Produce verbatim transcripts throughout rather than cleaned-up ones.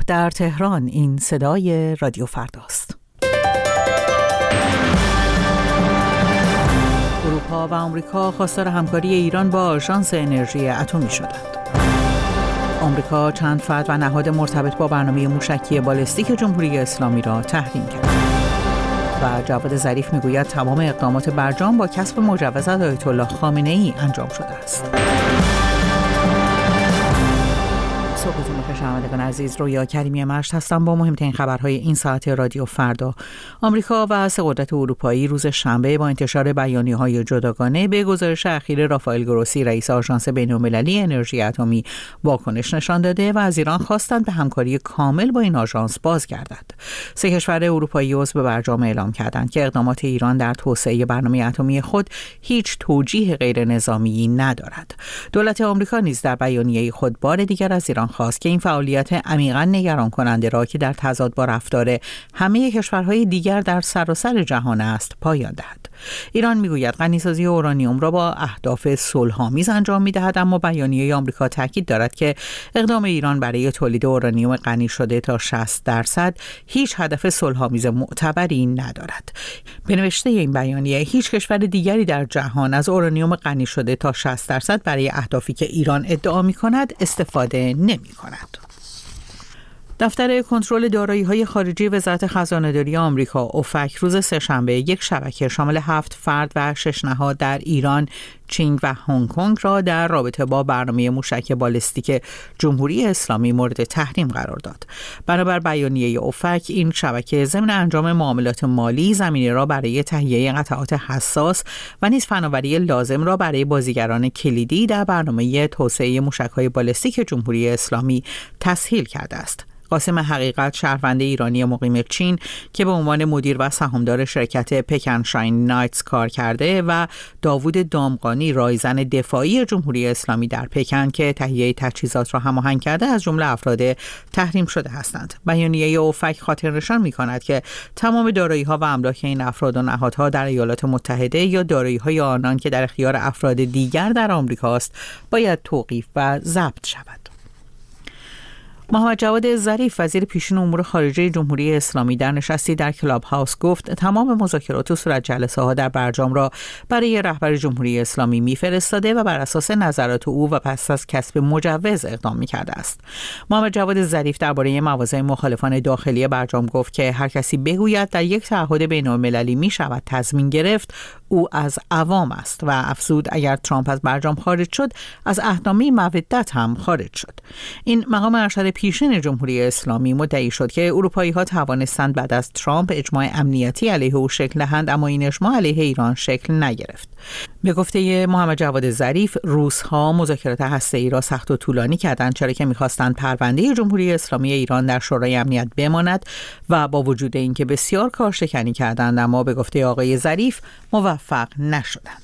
در تهران. این صدای رادیو فرداست. اروپا و آمریکا خواستار همکاری ایران با آژانس انرژی اتمی شدند. آمریکا چند فرد و نهاد مرتبط با برنامه موشکی بالستیک جمهوری اسلامی را تحریم کرد. و جواد ظریف میگوید تمام اقدامات برجام با کسب مجوز آیت الله خامنه‌ای انجام شده است. صبحتون بخیر شنوندگان عزیز، رویا کریمی مشت هستم با مهمترین خبرهای این ساعت رادیو فردا. آمریکا و سه قدرت اروپایی روز شنبه با انتشار بیانیه‌های جداگانه به گزارش اخیر رافائل گروسی رئیس آژانس بین‌المللی انرژی اتمی واکنش نشان داده و از ایران خواستند به همکاری کامل با این آژانس بازگردد. سه کشور اروپایی عضو برجام اعلام کردند که اقدامات ایران در توسعه برنامه اتمی خود هیچ توجیه غیر نظامی ندارد. دولت آمریکا نیز در بیانیه خود بار دیگر از ایران خواست که این فعالیت عمیقاً نگران کننده را که در تضاد با رفتار همه کشورهای دیگر در سراسر جهان است پایان دهد. ایران میگوید غنیسازی اورانیوم را با اهداف صلح‌آمیز انجام می‌دهد، اما بیانیه آمریکا تاکید دارد که اقدام ایران برای تولید اورانیوم غنی شده تا شصت درصد هیچ هدف صلح‌آمیز معتبری ندارد. به نوشته این بیانیه هیچ کشور دیگری در جهان از اورانیوم غنی شده تا شصت درصد برای اهدافی که ایران ادعا می‌کند استفاده نمی‌کند. دفتر کنترل دارایی‌های خارجی وزارت خزانه‌داری آمریکا اوفک روز سه‌شنبه یک شبکه شامل هفت فرد و شش نهاد در ایران، چین و هنگ کنگ را در رابطه با برنامه موشک بالستیک جمهوری اسلامی مورد تحریم قرار داد. بنابر بیانیه اوفک این شبکه ضمن انجام معاملات مالی زمینه را برای تهیه قطعات حساس و نیز فناوری لازم را برای بازیگران کلیدی در برنامه توسعه موشک‌های بالستیک جمهوری اسلامی تسهیل کرده است. قاسم حقیقت شهروند ایرانی مقیم چین که به عنوان مدیر و سهامدار شرکت پکن شاین نایتس کار کرده و داوود دامغانی رایزن دفاعی جمهوری اسلامی در پکن که تهیه تجهیزات را هماهنگ کرده از جمله افراد تحریم شده هستند. بیانیه اوفک خاطرنشان می‌کند که تمام دارایی‌ها و املاک این افراد و نهادها در ایالات متحده یا دارایی‌های آنان که در اختیار افراد دیگر در آمریکاست باید توقیف و ضبط شود. محمد جواد ظریف وزیر پیشین امور خارجه جمهوری اسلامی در نشستی در کلاب هاوس گفت تمام مذاکرات و صورت جلسه ها در برجام را برای رهبر جمهوری اسلامی میفرستاده و بر اساس نظرات او و پس از کسب مجوز اقدام میکرده است. محمد جواد ظریف درباره مواضع مخالفان داخلی برجام گفت که هر کسی بگوید در یک تعهد بین‌المللی میشود تضمین گرفت او از عوام است و افزود اگر ترامپ از برجام خارج شد از عهدنامه مودت هم خارج شد. این مقام ارشد پیشین جمهوری اسلامی مدعی شد که اروپایی‌ها توانستند بعد از ترامپ اجماع امنیتی علیه او شکل دهند، اما این اجماع علیه ایران شکل نگرفت. به گفته محمد جواد ظریف روس‌ها مذاکرات هسته‌ای را سخت و طولانی کردند چرا که می‌خواستند پرونده جمهوری اسلامی ایران در شورای امنیت بماند و با وجود اینکه بسیار کارشکنی کردند اما به گفته آقای ظریف موفق نشدند.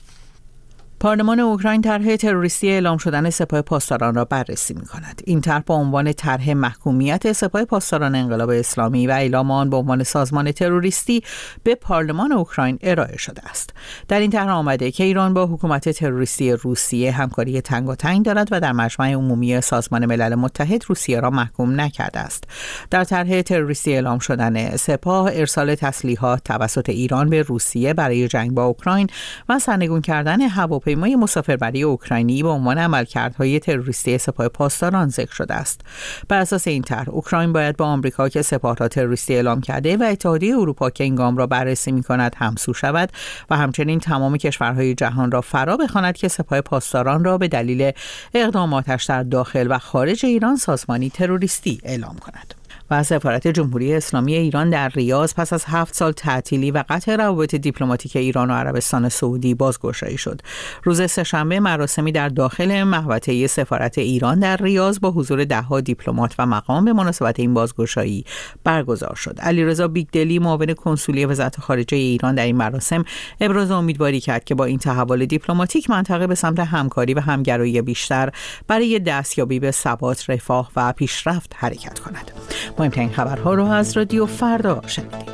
پارلمان اوکراین طرح تروریستی اعلام شدن سپاه پاسداران را بررسی می‌کند. این طرح با عنوان طرح محکومیت سپاه پاسداران انقلاب اسلامی و اعلام آن به عنوان سازمان تروریستی به پارلمان اوکراین ارائه شده است. در این طرح آمده که ایران با حکومت تروریستی روسیه همکاری تنگاتنگ دارد و در مجمع عمومی سازمان ملل متحد روسیه را محکوم نکرده است. در طرح تروریستی اعلام شدن سپاه ارسال تسلیحات توسط ایران به روسیه برای جنگ با اوکراین و سرنگون کردن هواپیمای پیمای مسافربری اوکراینی به عنوان عملکردهای تروریستی سپاه پاسداران ذکر شده است. بر اساس این طرح اوکراین باید با آمریکا که سپاه را تروریستی اعلام کرده و اتحادیه اروپا که این گام را بررسی می‌کند همسو شود و همچنین تمام کشورهای جهان را فرا بخواند که سپاه پاسداران را به دلیل اقداماتش در داخل و خارج ایران سازمانی تروریستی اعلام کند. و سفارت جمهوری اسلامی ایران در ریاض پس از هفت سال تعطیلی و قطع روابط دیپلماتیک ایران و عربستان سعودی بازگشایی شد. روز سه‌شنبه مراسمی در داخل محوطه سفارت ایران در ریاض با حضور ده‌ها دیپلمات و مقام به مناسبت این بازگشایی برگزار شد. علیرضا بیگدلی معاون کنسولی وزارت خارجه ایران در این مراسم ابراز امیدواری کرد که با این تحول دیپلماتیک منطقه به سمت همکاری و همگرایی بیشتر برای دستیابی به ثبات، رفاه و پیشرفت حرکت کند. مهمترین خبرها رو از رادیو فردا شنیدید.